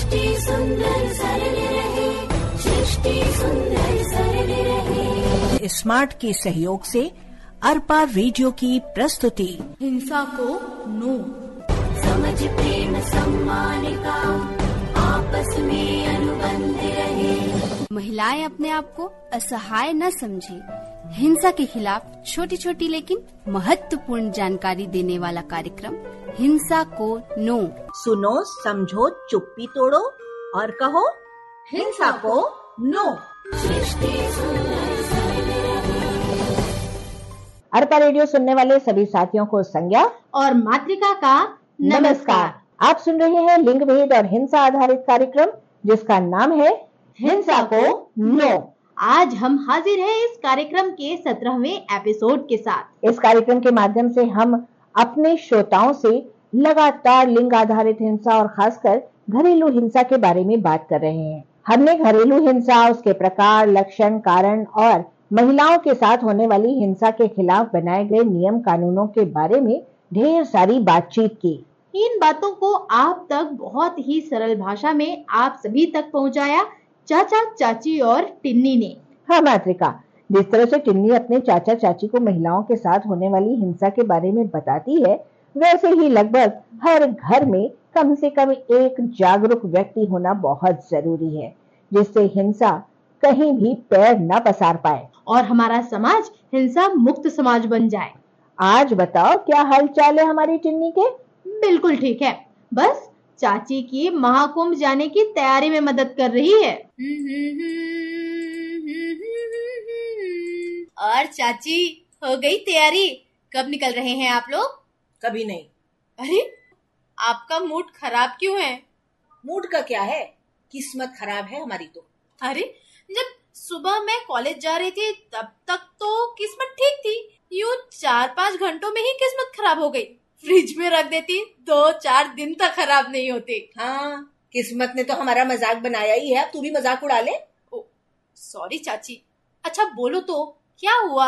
सृष्टि सुंदर सरल रहे, सृष्टि सुंदर सरल रहे। स्मार्ट के सहयोग से अर्पा रेडियो की प्रस्तुति हिंसा को नो। समझ प्रेम सम्मान का आपस में अनुबंध रहे। महिलाएं अपने आप को असहाय न समझें। हिंसा के खिलाफ छोटी छोटी लेकिन महत्वपूर्ण जानकारी देने वाला कार्यक्रम हिंसा को नो। सुनो, समझो, चुप्पी तोड़ो और कहो हिंसा को नो। सृष्टि सुंदर सरल रहे। अर्पा रेडियो सुनने वाले सभी साथियों को संज्ञा और मातृका का नमस्कार। आप सुन रहे हैं लिंग भेद और हिंसा आधारित कार्यक्रम जिसका नाम है हिंसा को नो। आज हम हाजिर हैं इस कार्यक्रम के 17वें एपिसोड के साथ। इस कार्यक्रम के माध्यम से हम अपने श्रोताओं से लगातार लिंग आधारित हिंसा और खासकर घरेलू हिंसा के बारे में बात कर रहे हैं। हमने घरेलू हिंसा, उसके प्रकार, लक्षण, कारण और महिलाओं के साथ होने वाली हिंसा के खिलाफ बनाए गए नियम कानूनों के बारे में ढेर सारी बातचीत की। इन बातों को आप तक बहुत ही सरल भाषा में आप सभी तक पहुंचाया चाचा, चाची और टिन्नी ने। हाँ मातृका, जिस तरह से टिन्नी अपने चाचा चाची को महिलाओं के साथ होने वाली हिंसा के बारे में बताती है, वैसे ही लगभग हर घर में कम से कम एक जागरूक व्यक्ति होना बहुत जरूरी है, जिससे हिंसा कहीं भी पैर न पसार पाए और हमारा समाज हिंसा मुक्त समाज बन जाए। आज बताओ क्या हाल चाल है हमारी टिन्नी के? बिल्कुल ठीक है, बस चाची की महाकुंभ जाने की तैयारी में मदद कर रही है। और चाची, हो गई तैयारी? कब निकल रहे हैं आप लोग? कभी नहीं। अरे, आपका मूड खराब क्यों है? मूड का क्या है, किस्मत खराब है हमारी तो। अरे, जब सुबह मैं कॉलेज जा रही थी तब तक तो किस्मत ठीक थी। यूं 4-5 घंटों में ही किस्मत खराब हो गई। फ्रिज में रख देती 2-4 दिन तक खराब नहीं होती। हाँ, किस्मत ने तो हमारा मजाक बनाया ही है, अब तू भी मजाक उड़ा ले। ओ, सॉरी चाची। अच्छा बोलो तो क्या हुआ?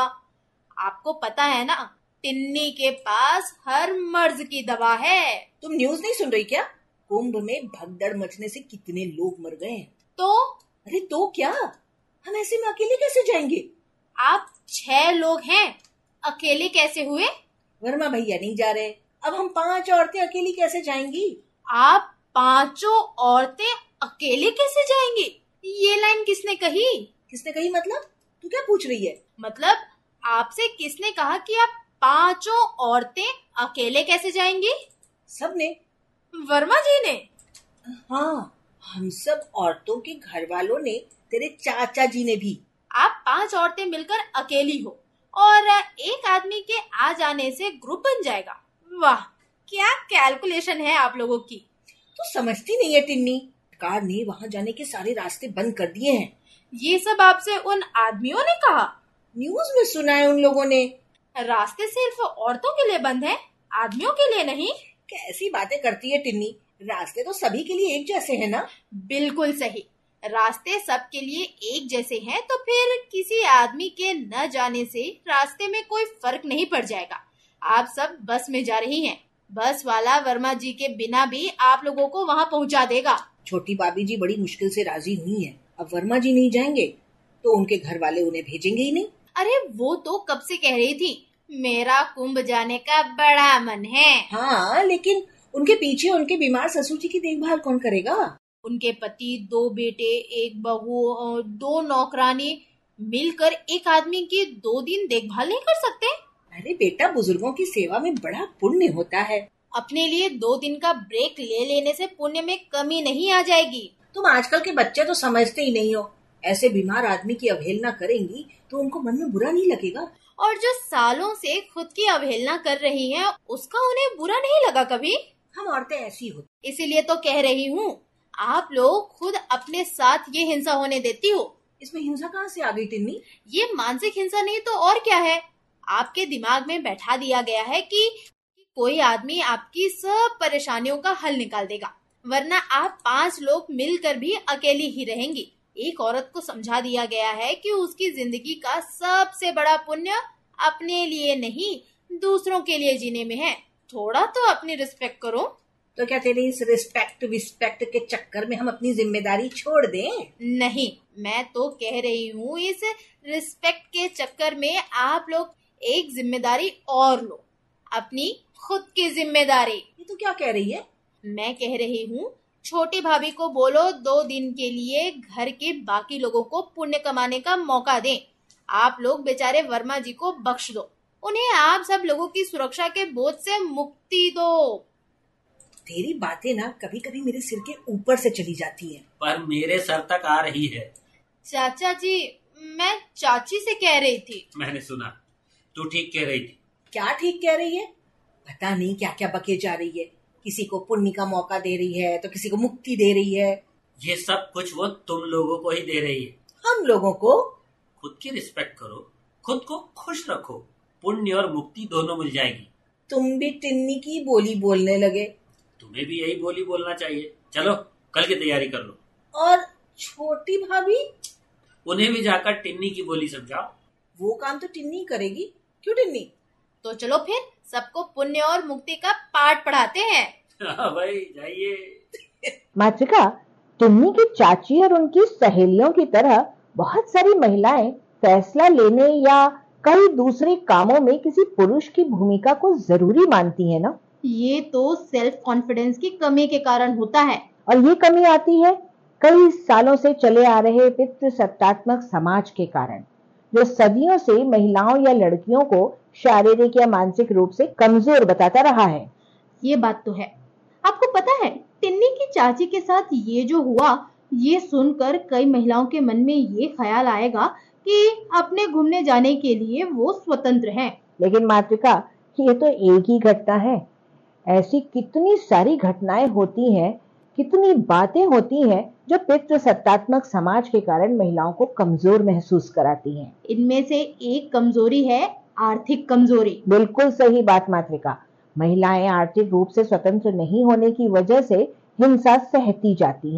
आपको पता है ना, टिन्नी के पास हर मर्ज की दवा है। तुम न्यूज नहीं सुन रही क्या? कुंभ में भगदड़ मचने से कितने लोग मर गए हैं। तो? अरे तो क्या, हम ऐसे में अकेले कैसे जाएंगे? आप 6 लोग हैं, अकेले कैसे हुए? वर्मा भैया नहीं जा रहे, अब हम 5 औरतें अकेली कैसे जाएंगी? आप 5 औरतें अकेले कैसे जाएंगी? ये लाइन किसने कही? किसने कही मतलब? तू क्या पूछ रही है? मतलब आपसे किसने कहा कि आप 5 औरतें अकेले कैसे जाएंगी? सबने। वर्मा जी ने? हाँ, हम सब औरतों के घर वालों ने, तेरे चाचा जी ने भी। आप 5 औरतें मिलकर अकेली हो और एक आदमी के आ जाने से ग्रुप बन जाएगा। वाह, क्या कैलकुलेशन है आप लोगों की। तो समझती नहीं है टिन्नी, सरकार ने वहाँ जाने के सारे रास्ते बंद कर दिए हैं। ये सब आपसे उन आदमियों ने कहा? न्यूज में सुना है उन लोगों ने। रास्ते सिर्फ औरतों के लिए बंद है, आदमियों के लिए नहीं। कैसी बातें करती है टिन्नी, रास्ते तो सभी के लिए एक जैसे है ना? बिल्कुल सही, रास्ते सबके लिए एक जैसे हैं, तो फिर किसी आदमी के न जाने से रास्ते में कोई फर्क नहीं पड़ जाएगा। आप सब बस में जा रही हैं, बस वाला वर्मा जी के बिना भी आप लोगों को वहाँ पहुँचा देगा। छोटी भाभी जी बड़ी मुश्किल से राजी हुई है, अब वर्मा जी नहीं जाएंगे तो उनके घर वाले उन्हें भेजेंगे ही नहीं। अरे वो तो कब से कह रही थी, मेरा कुंभ जाने का बड़ा मन है। हाँ, लेकिन उनके पीछे उनके बीमार ससुर जी की देखभाल कौन करेगा? उनके पति, 2 बेटे, 1 बहू, 2 नौकरानी मिलकर एक आदमी की 2 दिन देखभाल नहीं कर सकते? अरे बेटा, बुजुर्गों की सेवा में बड़ा पुण्य होता है। अपने लिए 2 दिन का ब्रेक ले लेने से पुण्य में कमी नहीं आ जाएगी। तुम आजकल के बच्चे तो समझते ही नहीं हो, ऐसे बीमार आदमी की अवहेलना करेंगी तो उनको मन में बुरा नहीं लगेगा। और जो सालों से खुद की अवहेलना कर रही हैं, उसका उन्हें बुरा नहीं लगा कभी? हम औरतें ऐसी होती। इसीलिए तो कह रही हूँ, आप लोग खुद अपने साथ ये हिंसा होने देती हो। इसमें हिंसा कहाँ से आ गई टिन्नी? ये मानसिक हिंसा नहीं तो और क्या है? आपके दिमाग में बैठा दिया गया है कि कोई आदमी आपकी सब परेशानियों का हल निकाल देगा, वरना आप 5 लोग मिलकर भी अकेली ही रहेंगी। एक औरत को समझा दिया गया है कि उसकी जिंदगी का सबसे बड़ा पुण्य अपने लिए नहीं, दूसरों के लिए जीने में है। थोड़ा तो अपनी रिस्पेक्ट करो। तो क्या तेरी इस रिस्पेक्ट विस्पेक्ट के चक्कर में हम अपनी जिम्मेदारी छोड़ दें? नहीं, मैं तो कह रही हूँ इस रिस्पेक्ट के चक्कर में आप लोग एक जिम्मेदारी और लो, अपनी खुद की जिम्मेदारी। ये तो क्या कह रही है? मैं कह रही हूँ छोटी भाभी को बोलो 2 दिन के लिए घर के बाकी लोगों को पुण्य कमाने का मौका दें। आप लोग बेचारे वर्मा जी को बख्श दो, उन्हें आप सब लोगों की सुरक्षा के बोझ से मुक्ति दो। तेरी बातें ना कभी कभी मेरे सिर के ऊपर से चली जाती हैं। पर मेरे सर तक आ रही है। चाचा जी, मैं चाची से कह रही थी। मैंने सुना, तू ठीक कह रही थी। क्या ठीक कह रही है? पता नहीं क्या क्या बके जा रही है। किसी को पुण्य का मौका दे रही है तो किसी को मुक्ति दे रही है। ये सब कुछ वो तुम लोगों को ही दे रही है। हम लोगों को? खुद की रिस्पेक्ट करो, खुद को खुश रखो, पुण्य और मुक्ति दोनों मिल जाएगी। तुम भी टिन्नी की बोली बोलने लगे। तुम्हें भी यही बोली बोलना चाहिए। चलो कल की तैयारी कर लो। और छोटी भाभी? उन्हें भी जाकर टिन्नी की बोली समझाओ। वो काम तो टिन्नी करेगी। क्यों टिन्नी? तो चलो फिर सबको पुण्य और मुक्ति का पाठ पढ़ाते हैं। हाँ भाई, जाइए। मातृका, टिन्नी की चाची और उनकी सहेलियों की तरह बहुत सारी महिलाएं फैसला लेने या कई दूसरे कामों में किसी पुरुष की भूमिका को जरूरी मानती है ना। ये तो सेल्फ कॉन्फिडेंस की कमी के कारण होता है। और ये कमी आती है कई सालों से चले आ रहे पितृसत्तात्मक समाज के कारण, जो सदियों से महिलाओं या लड़कियों को शारीरिक या मानसिक रूप से कमजोर बताता रहा है। ये बात तो है। आपको पता है, टिन्नी की चाची के साथ ये जो हुआ, ये सुनकर कई महिलाओं के मन में ये ख्याल आएगा कि अपने घूमने जाने के लिए वो स्वतंत्र हैं। लेकिन मातृका, ये तो एक ही घटना है। ऐसी कितनी सारी घटनाएं होती हैं, कितनी बातें होती हैं जो पितृसत्तात्मक समाज के कारण महिलाओं को कमजोर महसूस कराती हैं। इनमें से एक कमजोरी है आर्थिक कमजोरी। बिल्कुल सही बात मातृका। महिलाएं आर्थिक रूप से स्वतंत्र नहीं होने की वजह से हिंसा सहती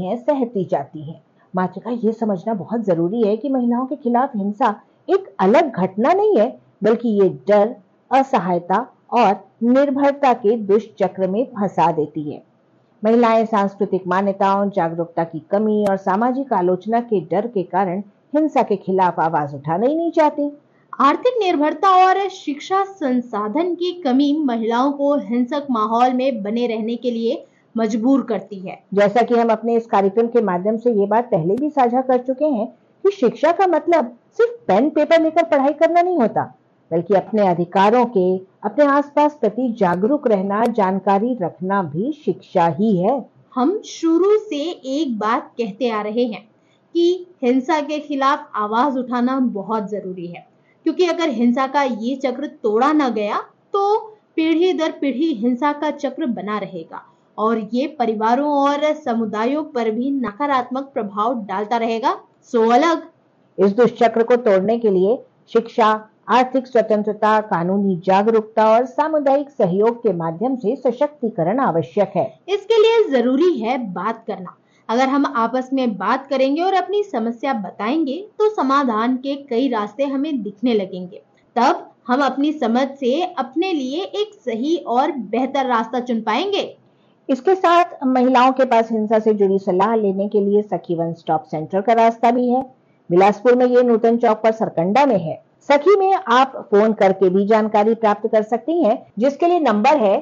जाती हैं। मातृका, ये समझना बहुत जरूरी है कि महिलाओं के खिलाफ हिंसा एक अलग घटना नहीं है, बल्कि ये डर, असहायता और निर्भरता के दुष्चक्र में फंसा देती है। महिलाएं सांस्कृतिक मान्यताओं, जागरूकता की कमी और सामाजिक आलोचना के डर के कारण हिंसा के खिलाफ आवाज उठाना ही नहीं चाहती। आर्थिक निर्भरता और शिक्षा संसाधन की कमी महिलाओं को हिंसक माहौल में बने रहने के लिए मजबूर करती है। जैसा कि हम अपने इस कार्यक्रम के माध्यम से ये बात पहले भी साझा कर चुके हैं कि शिक्षा का मतलब सिर्फ पेन पेपर लेकर पढ़ाई करना नहीं होता, बल्कि अपने अधिकारों के, अपने आसपास प्रति जागरूक रहना, जानकारी रखना भी शिक्षा ही है। हम शुरू से एक बात कहते आ रहे हैं कि हिंसा के खिलाफ आवाज उठाना बहुत जरूरी है, क्योंकि अगर हिंसा का ये चक्र तोड़ा न गया तो पीढ़ी दर पीढ़ी हिंसा का चक्र बना रहेगा और ये परिवारों और समुदायों पर भी नकारात्मक प्रभाव डालता रहेगा। सो अलग इस दुष्चक्र को तोड़ने के लिए शिक्षा, आर्थिक स्वतंत्रता, कानूनी जागरूकता और सामुदायिक सहयोग के माध्यम से सशक्तिकरण आवश्यक है। इसके लिए जरूरी है बात करना। अगर हम आपस में बात करेंगे और अपनी समस्या बताएंगे तो समाधान के कई रास्ते हमें दिखने लगेंगे। तब हम अपनी समझ से अपने लिए एक सही और बेहतर रास्ता चुन पाएंगे। इसके साथ महिलाओं के पास हिंसा से जुड़ी सलाह लेने के लिए सखी वन स्टॉप सेंटर का रास्ता भी है। बिलासपुर में ये नूतन चौक पर सरकंडा में है। सखी में आप फोन करके भी जानकारी प्राप्त कर सकती हैं, जिसके लिए नंबर है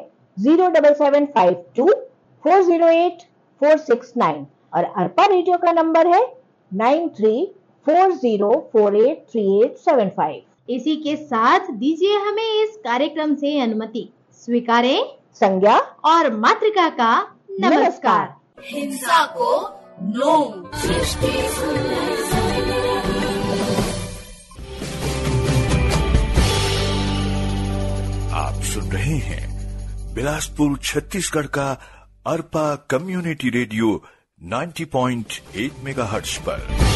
07752 408 469 और अर्पा रेडियो का नंबर है 9340483875। इसी के साथ दीजिए हमें इस कार्यक्रम से अनुमति। स्वीकारें संज्ञा और मातृका का नमस्कार। हिंसा को नो। सृष्टि सुंदर आप सुन रहे हैं बिलासपुर छत्तीसगढ़ का अर्पा कम्युनिटी रेडियो 90.8 मेगाहर्ट्ज पर।